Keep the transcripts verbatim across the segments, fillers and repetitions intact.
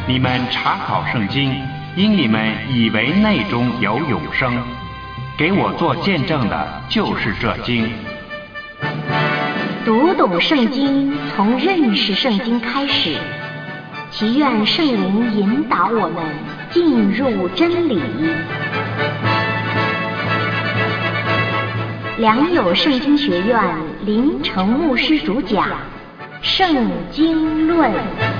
你们查考圣经，因你们以为内中有永生。给我做见证的就是这经。 读懂圣经，从认识圣经开始。祈愿圣灵引导我们进入真理。良友圣经学院林成牧师主讲《圣经论》。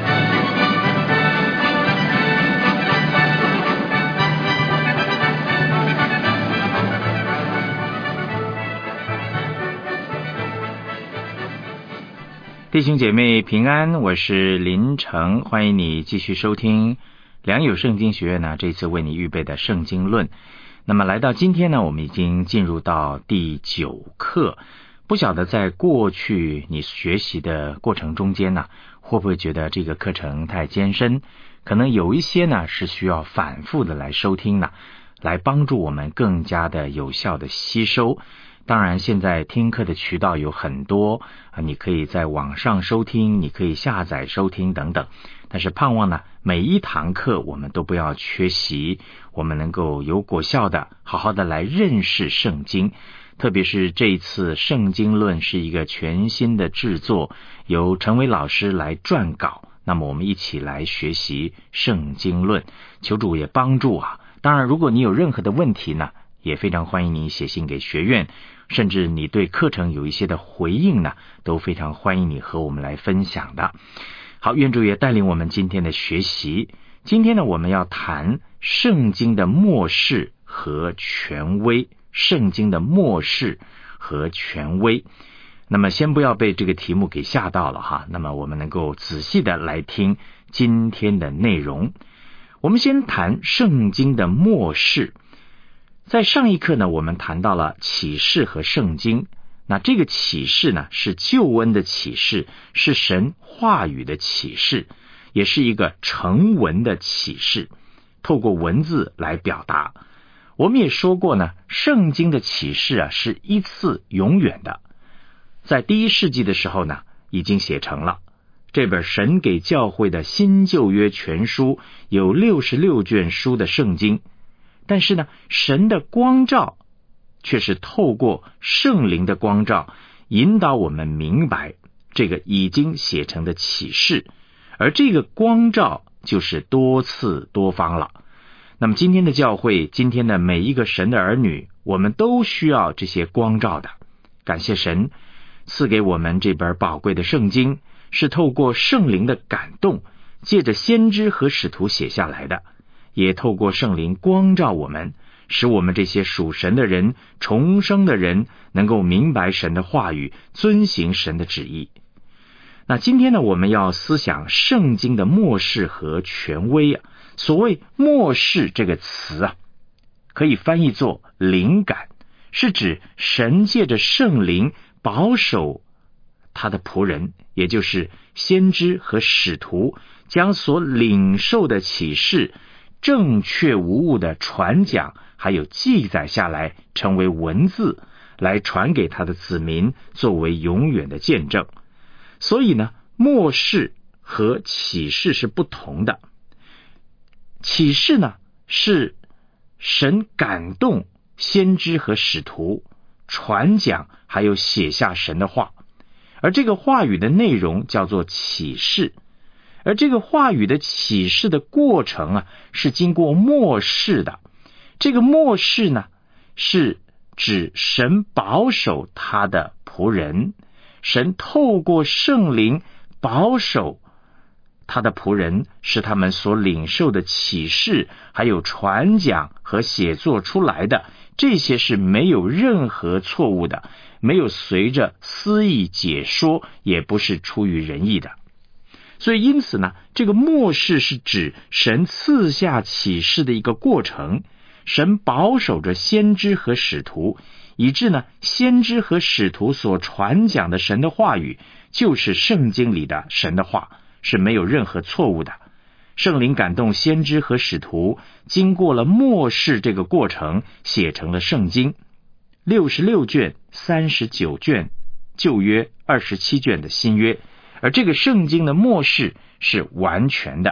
弟兄姐妹平安，我是林成，欢迎你继续收听良友圣经学院呢这次为你预备的圣经论。那么来到今天呢，我们已经进入到第九课。不晓得在过去你学习的过程中间呢，会不会觉得这个课程太艰深？可能有一些呢是需要反复的来收听呢，来帮助我们更加的有效的吸收。当然现在听课的渠道有很多啊，你可以在网上收听，你可以下载收听等等，但是盼望呢每一堂课我们都不要缺席，我们能够有果效的好好的来认识圣经。特别是这一次圣经论是一个全新的制作，由陈伟老师来撰稿，那么我们一起来学习圣经论，求主也帮助啊。当然如果你有任何的问题呢，也非常欢迎你写信给学院，甚至你对课程有一些的回应呢，都非常欢迎你和我们来分享的。好，愿主也带领我们今天的学习。今天呢，我们要谈圣经的末世和权威，圣经的末世和权威。那么先不要被这个题目给吓到了哈，那么我们能够仔细的来听今天的内容。我们先谈圣经的末世。在上一课呢，我们谈到了启示和圣经。那这个启示呢，是救恩的启示，是神话语的启示，也是一个成文的启示，透过文字来表达。我们也说过呢，圣经的启示啊，是一次永远的。在第一世纪的时候呢，已经写成了。这本神给教会的新旧约全书有六十六卷书的圣经。但是呢，神的光照却是透过圣灵的光照，引导我们明白这个已经写成的启示，而这个光照就是多次多方了。那么今天的教会，今天的每一个神的儿女，我们都需要这些光照的。感谢神赐给我们这本宝贵的圣经，是透过圣灵的感动，借着先知和使徒写下来的，也透过圣灵光照我们，使我们这些属神的人、重生的人能够明白神的话语，遵行神的旨意。那今天呢，我们要思想圣经的末世和权威啊。所谓末世这个词啊，可以翻译作灵感，是指神借着圣灵保守他的仆人，也就是先知和使徒，将所领受的启示正确无误的传讲，还有记载下来，成为文字，来传给他的子民，作为永远的见证。所以呢，末世和启示是不同的。启示呢，是神感动先知和使徒传讲，还有写下神的话，而这个话语的内容叫做启示。而这个话语的启示的过程啊，是经过末世的。这个末世呢，是指神保守他的仆人，神透过圣灵保守他的仆人，使他们所领受的启示，还有传讲和写作出来的，这些是没有任何错误的，没有随着私意解说，也不是出于人意的。所以因此呢，这个末世是指神赐下启示的一个过程，神保守着先知和使徒，以致呢，先知和使徒所传讲的神的话语，就是圣经里的神的话，是没有任何错误的。圣灵感动先知和使徒，经过了末世这个过程，写成了圣经，六十六卷、三十九卷旧约，二十七卷的新约。而这个圣经的末世是完全的，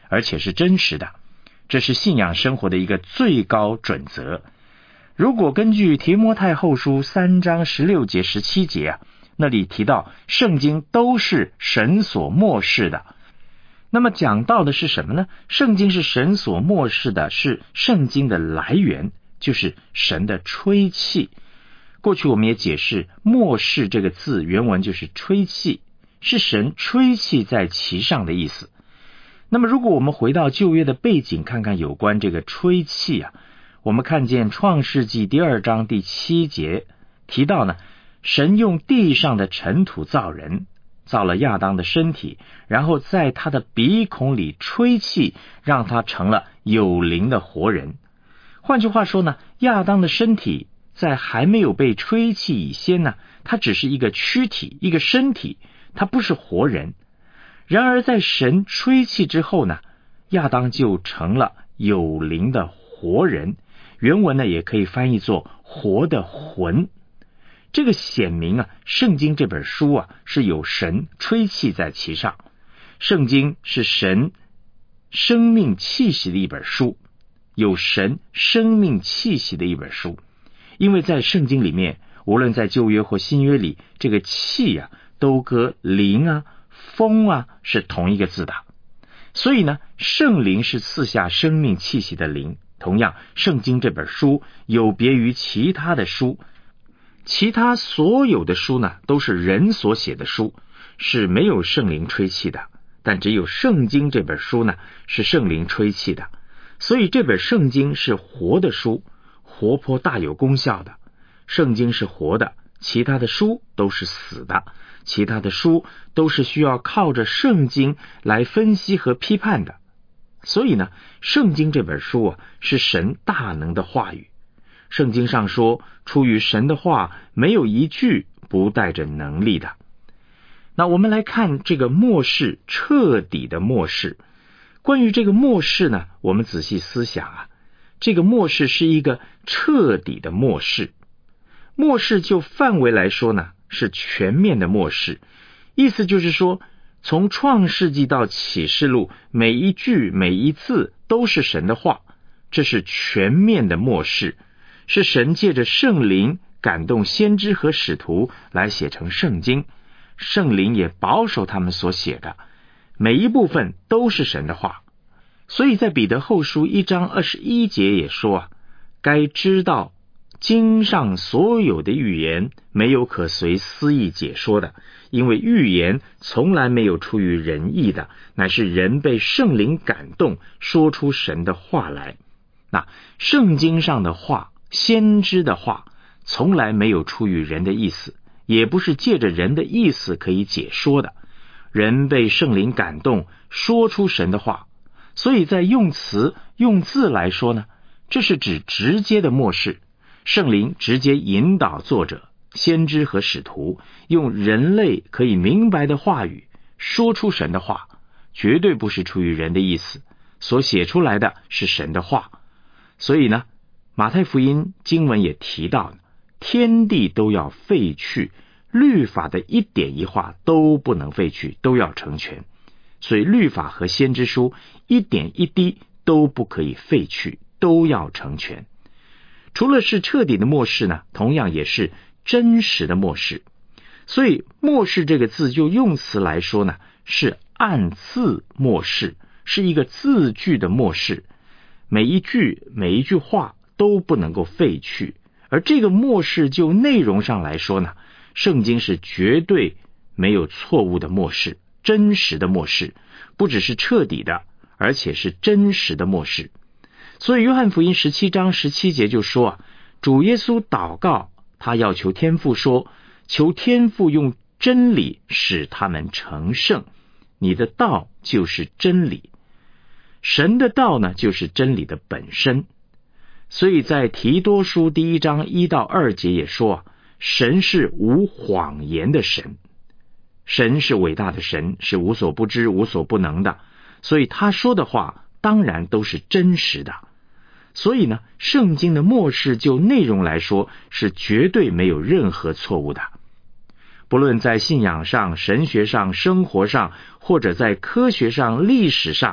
而且是真实的。这是信仰生活的一个最高准则。如果根据提摩太后书三章十六节十七节啊，那里提到圣经都是神所默示的，那么讲到的是什么呢？圣经是神所默示的，是圣经的来源，就是神的吹气。过去我们也解释，默示这个字原文就是吹气，是神吹气在其上的意思。那么如果我们回到旧约的背景，看看有关这个吹气啊，我们看见创世纪第二章第七节提到呢，神用地上的尘土造人，造了亚当的身体，然后在他的鼻孔里吹气，让他成了有灵的活人。换句话说呢，亚当的身体在还没有被吹气以前呢，它只是一个躯体，一个身体，它不是活人。然而在神吹气之后呢，亚当就成了有灵的活人，原文呢也可以翻译作活的魂。这个显明啊，圣经这本书啊是有神吹气在其上，圣经是神生命气息的一本书，有神生命气息的一本书。因为在圣经里面，无论在旧约或新约里，这个气啊都跟灵啊风啊是同一个字的，所以呢，圣灵是赐下生命气息的灵。同样，圣经这本书有别于其他的书，其他所有的书呢都是人所写的书，是没有圣灵吹气的，但只有圣经这本书呢是圣灵吹气的。所以这本圣经是活的书，活泼大有功效的。圣经是活的，其他的书都是死的，其他的书都是需要靠着圣经来分析和批判的。所以呢，圣经这本书啊是神大能的话语。圣经上说，出于神的话没有一句不带着能力的。那我们来看这个默示，彻底的默示。关于这个默示呢，我们仔细思想啊，这个默示是一个彻底的默示。默示就范围来说呢，是全面的默示，意思就是说，从创世纪到启示录，每一句每一字都是神的话，这是全面的默示，是神借着圣灵感动先知和使徒来写成圣经，圣灵也保守他们所写的，每一部分都是神的话。所以在彼得后书一章二十一节也说啊，该知道经上所有的预言没有可随私意解说的，因为预言从来没有出于人意的，乃是人被圣灵感动，说出神的话来。那圣经上的话，先知的话，从来没有出于人的意思，也不是借着人的意思可以解说的。人被圣灵感动，说出神的话。所以在用词用字来说呢，这是指直接的默示，圣灵直接引导作者先知和使徒用人类可以明白的话语说出神的话，绝对不是出于人的意思，所写出来的是神的话。所以呢，马太福音经文也提到，天地都要废去，律法的一点一画都不能废去，都要成全。所以律法和先知书一点一滴都不可以废去，都要成全。除了是彻底的默示呢，同样也是真实的默示。所以默示这个字就用词来说呢，是按字默示，是一个字句的默示，每一句每一句话都不能够废去。而这个默示就内容上来说呢，圣经是绝对没有错误的默示，真实的默示，不只是彻底的，而且是真实的默示。所以约翰福音十七章十七节就说啊，主耶稣祷告，他要求天父说，求天父用真理使他们成圣，你的道就是真理。神的道呢，就是真理的本身。所以在提多书第一章一到二节也说啊，神是无谎言的神，神是伟大的神，是无所不知无所不能的，所以他说的话当然都是真实的。所以呢，圣经的默示就内容来说是绝对没有任何错误的。不论在信仰上、神学上、生活上，或者在科学上、历史上，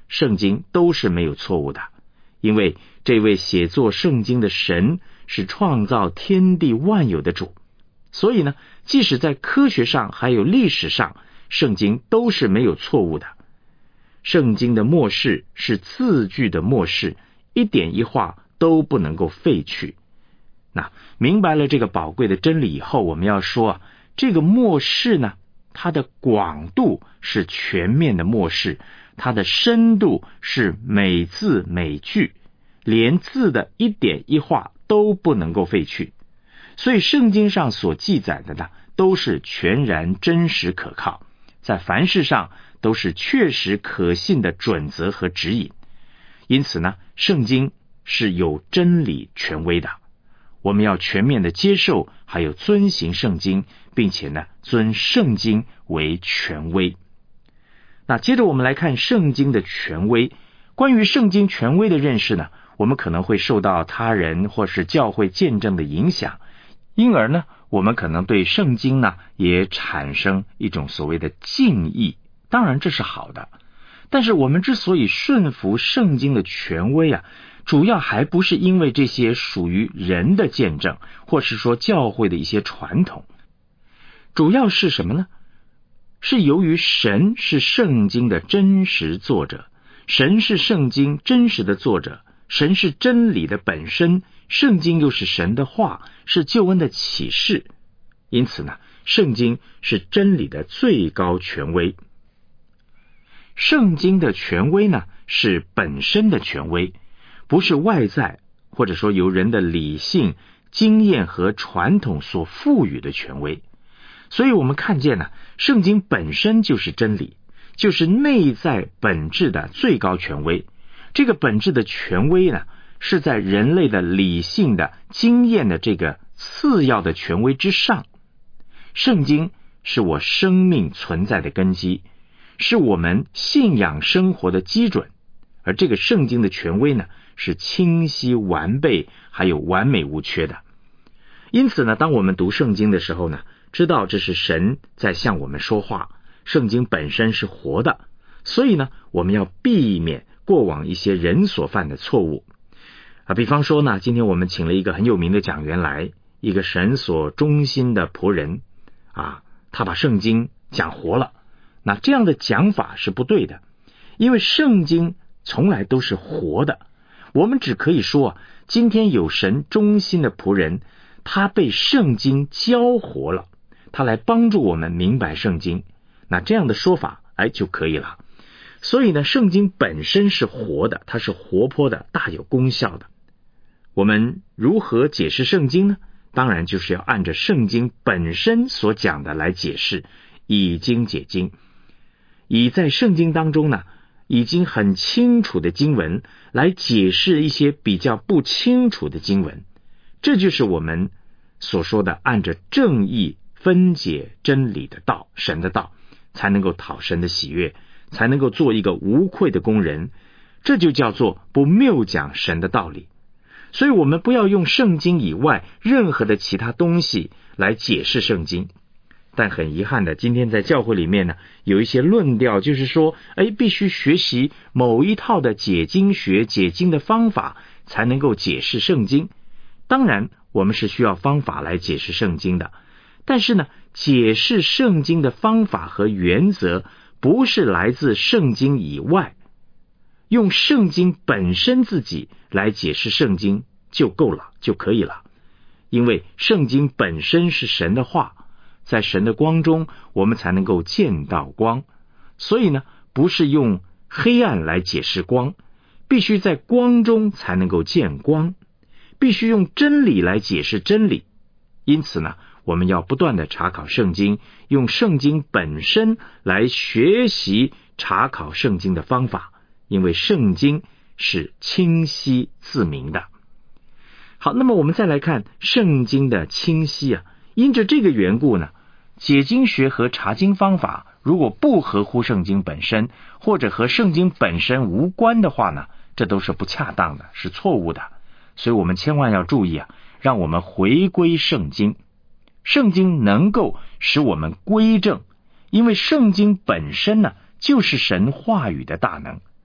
圣经都是没有错误的，因为这位写作圣经的神是创造天地万有的主，所以呢，即使在科学上还有历史上，圣经都是没有错误的。圣经的默示是字句的默示，一点一画都不能够废去。那明白了这个宝贵的真理以后，我们要说啊，这个默示呢，它的广度是全面的默示，它的深度是每字每句，连字的一点一画都不能够废去。所以圣经上所记载的呢，都是全然真实可靠，在凡事上都是确实可信的准则和指引。因此呢，圣经是有真理权威的，我们要全面的接受还有遵行圣经，并且呢，尊圣经为权威。那接着我们来看圣经的权威。关于圣经权威的认识呢，我们可能会受到他人或是教会见证的影响，因而呢，我们可能对圣经呢也产生一种所谓的敬意。当然这是好的，但是我们之所以顺服圣经的权威啊，主要还不是因为这些属于人的见证，或是说教会的一些传统，主要是什么呢？是由于神是圣经的真实作者，神是圣经真实的作者，神是真理的本身，圣经又是神的话，是救恩的启示。因此呢，圣经是真理的最高权威。圣经的权威呢，是本身的权威，不是外在或者说由人的理性、经验和传统所赋予的权威。所以我们看见呢，圣经本身就是真理，就是内在本质的最高权威。这个本质的权威呢，是在人类的理性的经验的这个次要的权威之上。圣经是我生命存在的根基，是我们信仰生活的基准，而这个圣经的权威呢，是清晰完备还有完美无缺的。因此呢，当我们读圣经的时候呢，知道这是神在向我们说话，圣经本身是活的，所以呢，我们要避免过往一些人所犯的错误啊。比方说呢，今天我们请了一个很有名的讲员来，一个神所忠心的仆人啊，他把圣经讲活了。那这样的讲法是不对的，因为圣经从来都是活的。我们只可以说啊，今天有神忠心的仆人，他被圣经教活了，他来帮助我们明白圣经。那这样的说法哎就可以了。所以呢，圣经本身是活的，它是活泼的，大有功效的。我们如何解释圣经呢？当然就是要按着圣经本身所讲的来解释，以经解经。以在圣经当中呢，已经很清楚的经文来解释一些比较不清楚的经文，这就是我们所说的按着正义分解真理的道，神的道，才能够讨神的喜悦，才能够做一个无愧的工人。这就叫做不谬讲神的道理。所以我们不要用圣经以外任何的其他东西来解释圣经。但很遗憾的，今天在教会里面呢，有一些论调，就是说，哎，必须学习某一套的解经学、解经的方法，才能够解释圣经。当然，我们是需要方法来解释圣经的，但是呢，解释圣经的方法和原则，不是来自圣经以外，用圣经本身自己来解释圣经就够了，就可以了。因为圣经本身是神的话，在神的光中，我们才能够见到光。所以呢，不是用黑暗来解释光，必须在光中才能够见光，必须用真理来解释真理。因此呢，我们要不断的查考圣经，用圣经本身来学习查考圣经的方法，因为圣经是清晰自明的。好，那么我们再来看圣经的清晰啊，因着这个缘故呢，解经学和查经方法如果不合乎圣经本身，或者和圣经本身无关的话呢，这都是不恰当的，是错误的。所以我们千万要注意啊，让我们回归圣经。圣经能够使我们归正，因为圣经本身呢，就是神话语的大能。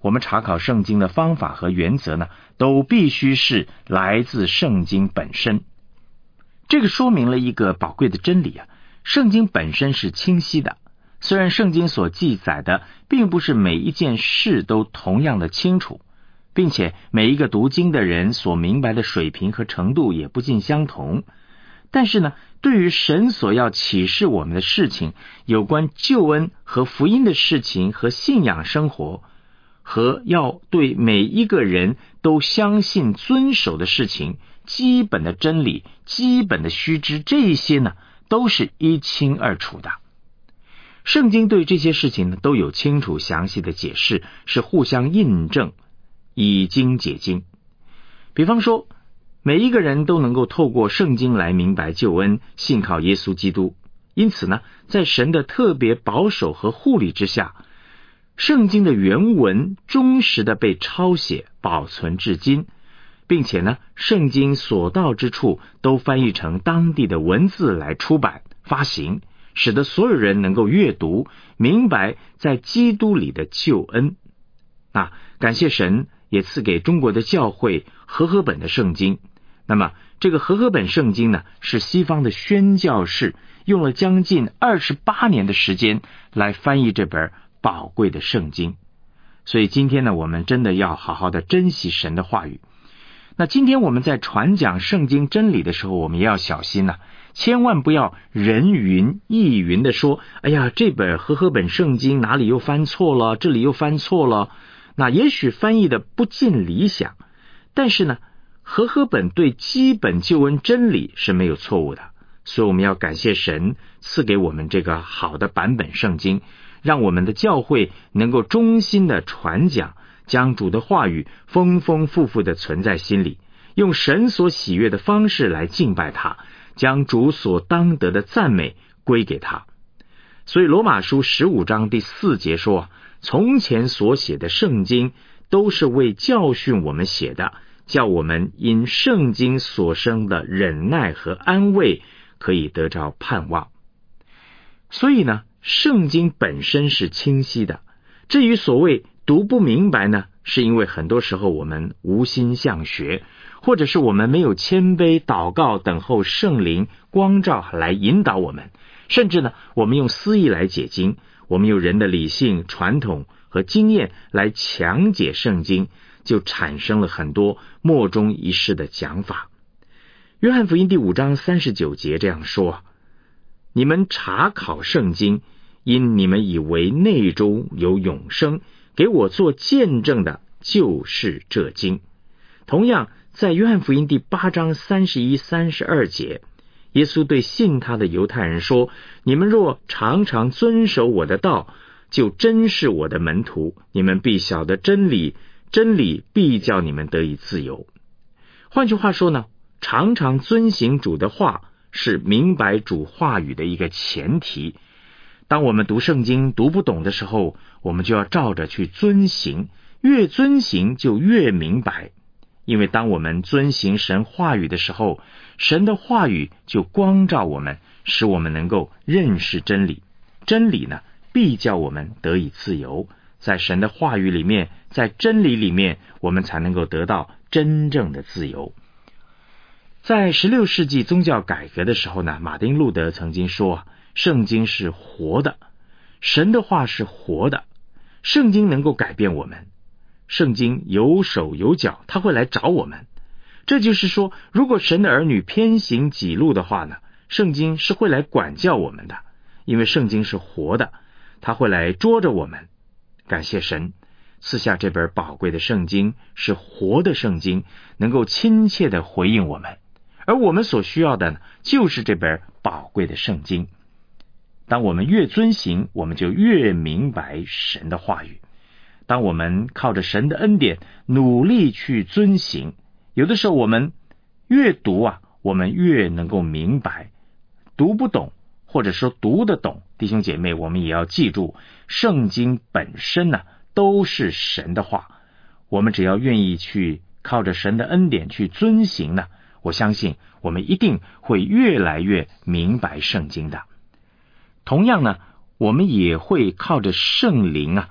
我们查考圣经的方法和原则呢，都必须是来自圣经本身。这个说明了一个宝贵的真理啊，圣经本身是清晰的。虽然圣经所记载的并不是每一件事都同样的清楚，并且每一个读经的人所明白的水平和程度也不尽相同，但是呢，对于神所要启示我们的事情，有关救恩和福音的事情和信仰生活，和要对每一个人都相信遵守的事情，基本的真理、基本的须知，这些呢都是一清二楚的。圣经对这些事情呢都有清楚详细的解释，是互相印证，以经解经。比方说，每一个人都能够透过圣经来明白救恩，信靠耶稣基督。因此呢，在神的特别保守和护理之下，圣经的原文忠实的被抄写保存至今，并且呢，圣经所到之处都翻译成当地的文字来出版发行，使得所有人能够阅读明白在基督里的救恩。啊，感谢神也赐给中国的教会和合本的圣经。那么这个和合本圣经呢，是西方的宣教士用了将近二十八年的时间来翻译这本宝贵的圣经。所以今天呢，我们真的要好好的珍惜神的话语。那今天我们在传讲圣经真理的时候，我们也要小心啊，千万不要人云亦云的说，哎呀，这本和合本圣经哪里又翻错了，这里又翻错了。那也许翻译的不尽理想，但是呢，和合本对基本救恩真理是没有错误的。所以我们要感谢神赐给我们这个好的版本圣经，让我们的教会能够忠心的传讲，将主的话语丰丰富富的存在心里，用神所喜悦的方式来敬拜他，将主所当得的赞美归给他。所以罗马书十五章第四节说，从前所写的圣经都是为教训我们写的，叫我们因圣经所生的忍耐和安慰可以得着盼望。所以呢，圣经本身是清晰的。至于所谓读不明白呢，是因为很多时候我们无心向学，或者是我们没有谦卑祷告等候圣灵光照来引导我们，甚至呢，我们用私意来解经，我们用人的理性传统和经验来强解圣经，就产生了很多莫衷一是的讲法。约翰福音第五章三十九节这样说，你们查考圣经，因你们以为内中有永生，给我做见证的就是这经。同样在约翰福音第八章三十一、三十二节，耶稣对信他的犹太人说，你们若常常遵守我的道，就真是我的门徒，你们必晓得真理，真理必叫你们得以自由。换句话说呢，常常遵行主的话是明白主话语的一个前提。当我们读圣经读不懂的时候，我们就要照着去遵行，越遵行就越明白。因为当我们遵行神话语的时候，神的话语就光照我们，使我们能够认识真理。真理呢，必叫我们得以自由。在神的话语里面，在真理里面，我们才能够得到真正的自由。在十六世纪宗教改革的时候呢，马丁路德曾经说，圣经是活的，神的话是活的，圣经能够改变我们，圣经有手有脚，他会来找我们。这就是说，如果神的儿女偏行己路的话呢，圣经是会来管教我们的，因为圣经是活的，他会来捉着我们。感谢神赐下这本宝贵的圣经，是活的圣经，能够亲切的回应我们。而我们所需要的呢，就是这本宝贵的圣经。当我们越遵行，我们就越明白神的话语。当我们靠着神的恩典努力去遵行，有的时候我们越读啊，我们越能够明白。读不懂或者说读得懂，弟兄姐妹，我们也要记住，圣经本身呢、啊、都是神的话。我们只要愿意去靠着神的恩典去遵行呢，我相信我们一定会越来越明白圣经的。同样呢，我们也会靠着圣灵啊，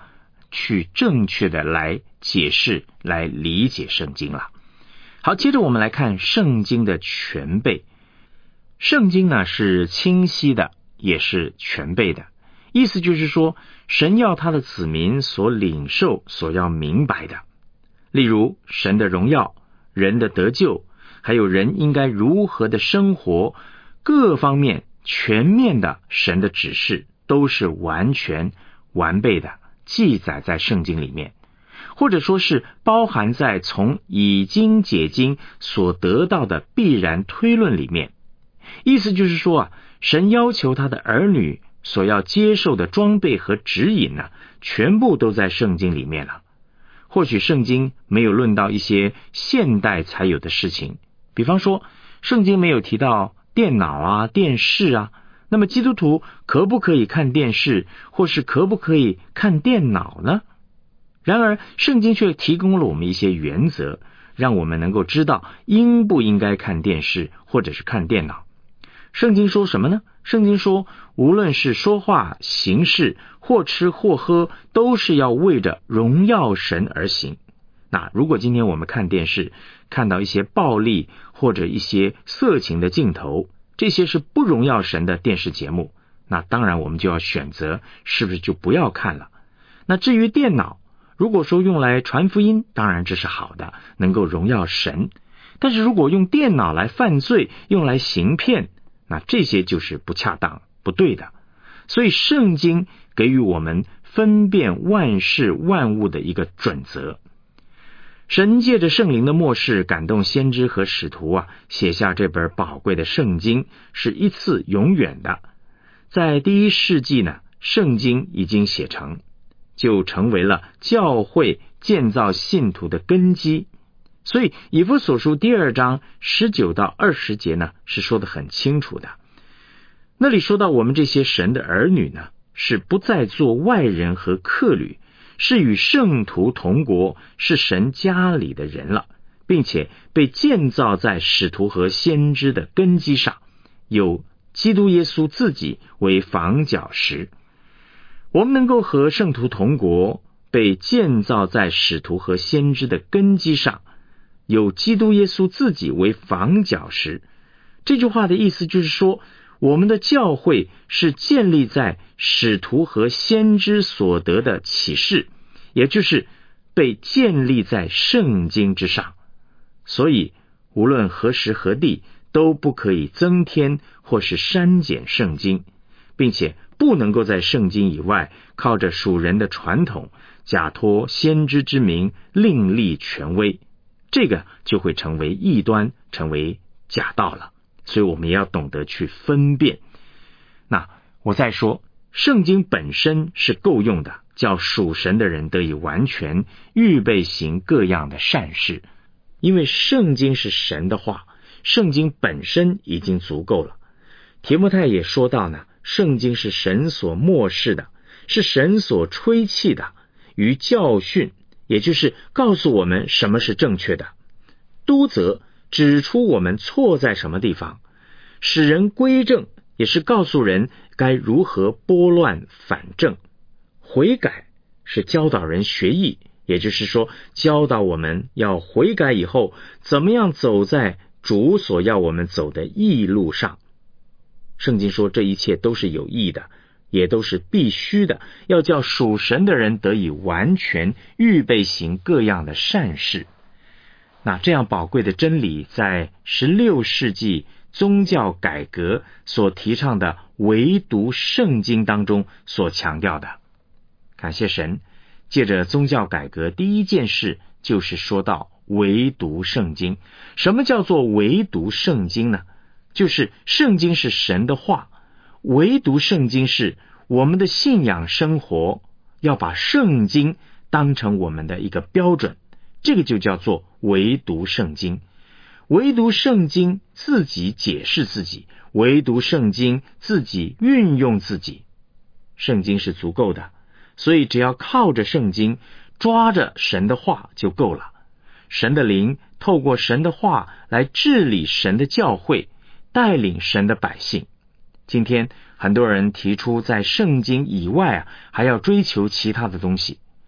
去正确的来解释、来理解圣经了。好，接着我们来看圣经的全备。圣经呢是清晰的，也是全备的，意思就是说，神要他的子民所领受、所要明白的，例如神的荣耀、人的得救，还有人应该如何的生活，各方面全面的神的指示都是完全完备的，记载在圣经里面，或者说是包含在从已经解经所得到的必然推论里面。意思就是说啊，神要求他的儿女所要接受的装备和指引呢、啊，全部都在圣经里面了。或许圣经没有论到一些现代才有的事情，比方说圣经没有提到电脑啊、电视啊，那么基督徒可不可以看电视，或是可不可以看电脑呢？然而圣经却提供了我们一些原则，让我们能够知道应不应该看电视或者是看电脑。圣经说什么呢？圣经说，无论是说话、行事，或吃或喝，都是要为着荣耀神而行。那如果今天我们看电视，看到一些暴力或者一些色情的镜头，这些是不荣耀神的电视节目，那当然我们就要选择是不是就不要看了。那至于电脑，如果说用来传福音，当然这是好的，能够荣耀神。但是如果用电脑来犯罪，用来行骗，那这些就是不恰当、不对的。所以圣经给予我们分辨万事万物的一个准则。神借着圣灵的默示感动先知和使徒啊，写下这本宝贵的圣经，是一次永远的。在第一世纪呢，圣经已经写成，就成为了教会建造信徒的根基。所以以弗所书第二章十九到二十节呢，是说得很清楚的。那里说到我们这些神的儿女呢，是不再做外人和客旅，是与圣徒同国，是神家里的人了，并且被建造在使徒和先知的根基上，有基督耶稣自己为房角石。我们能够和圣徒同国，被建造在使徒和先知的根基上，有基督耶稣自己为房角石。这句话的意思就是说，我们的教会是建立在使徒和先知所得的启示，也就是被建立在圣经之上。所以无论何时何地都不可以增添或是删减圣经，并且不能够在圣经以外靠着属人的传统，假托先知之名另立权威，这个就会成为异端，成为假道了。所以我们也要懂得去分辨。那我再说，圣经本身是够用的，叫属神的人得以完全预备行各样的善事。因为圣经是神的话，圣经本身已经足够了。提摩太也说到呢，圣经是神所默示的，是神所吹气的，于教训，也就是告诉我们什么是正确的，督责，指出我们错在什么地方，使人归正，也是告诉人该如何拨乱反正。悔改是教导人学艺，也就是说教导我们要悔改以后怎么样走在主所要我们走的义路上。圣经说这一切都是有益的，也都是必须的，要叫属神的人得以完全预备行各样的善事。那这样宝贵的真理，在十六世纪宗教改革所提倡的唯独圣经当中所强调的。感谢神，借着宗教改革，第一件事就是说到唯独圣经。什么叫做唯独圣经呢？就是圣经是神的话，唯独圣经是我们的信仰生活要把圣经当成我们的一个标准，这个就叫做唯独圣经。唯独圣经自己解释自己，唯独圣经自己运用自己。圣经是足够的，所以只要靠着圣经，抓着神的话就够了。神的灵透过神的话来治理神的教会，带领神的百姓。今天很多人提出在圣经以外啊，还要追求其他的东西。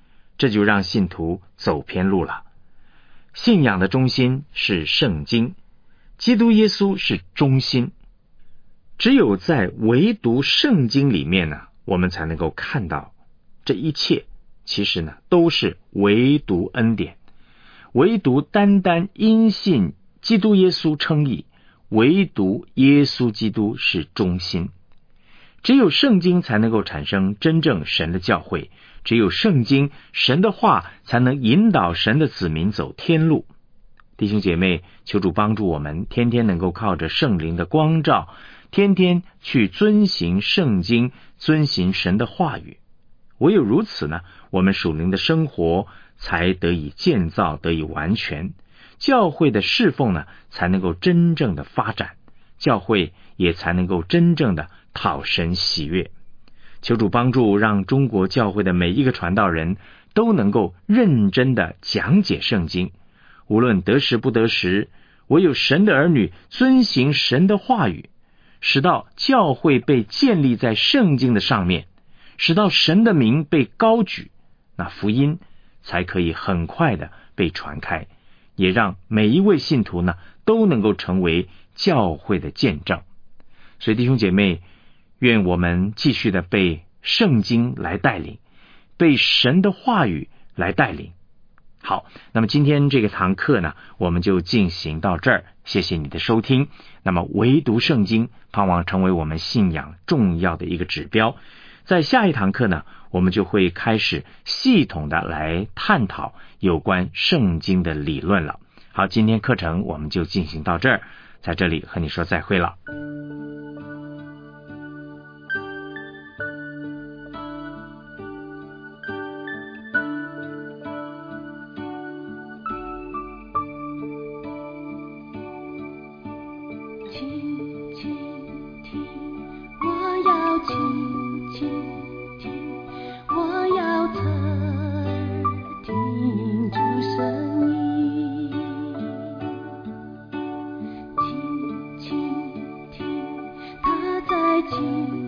这就让信徒走偏路了。信仰的中心是圣经，基督耶稣是中心。只有在唯独圣经里面呢，我们才能够看到这一切其实呢都是唯独恩典，唯独单单因信基督耶稣称义，唯独耶稣基督是中心。只有圣经才能够产生真正神的教会，只有圣经，神的话才能引导神的子民走天路。弟兄姐妹，求主帮助我们，天天能够靠着圣灵的光照，天天去遵行圣经，遵行神的话语。唯有如此呢，我们属灵的生活才得以建造，得以完全，教会的侍奉呢才能够真正的发展，教会也才能够真正的讨神喜悦。求主帮助，让中国教会的每一个传道人都能够认真的讲解圣经，无论得时不得时，唯有神的儿女遵行神的话语，使到教会被建立在圣经的上面，使到神的名被高举，那福音才可以很快的被传开，也让每一位信徒呢都能够成为教会的见证。所以弟兄姐妹，愿我们继续的被圣经来带领，被神的话语来带领。好，那么今天这个堂课呢，我们就进行到这儿，谢谢你的收听。那么唯独圣经盼望成为我们信仰重要的一个指标。在下一堂课呢，我们就会开始系统的来探讨有关圣经的理论了。好，今天课程我们就进行到这儿，在这里和你说再会了。 情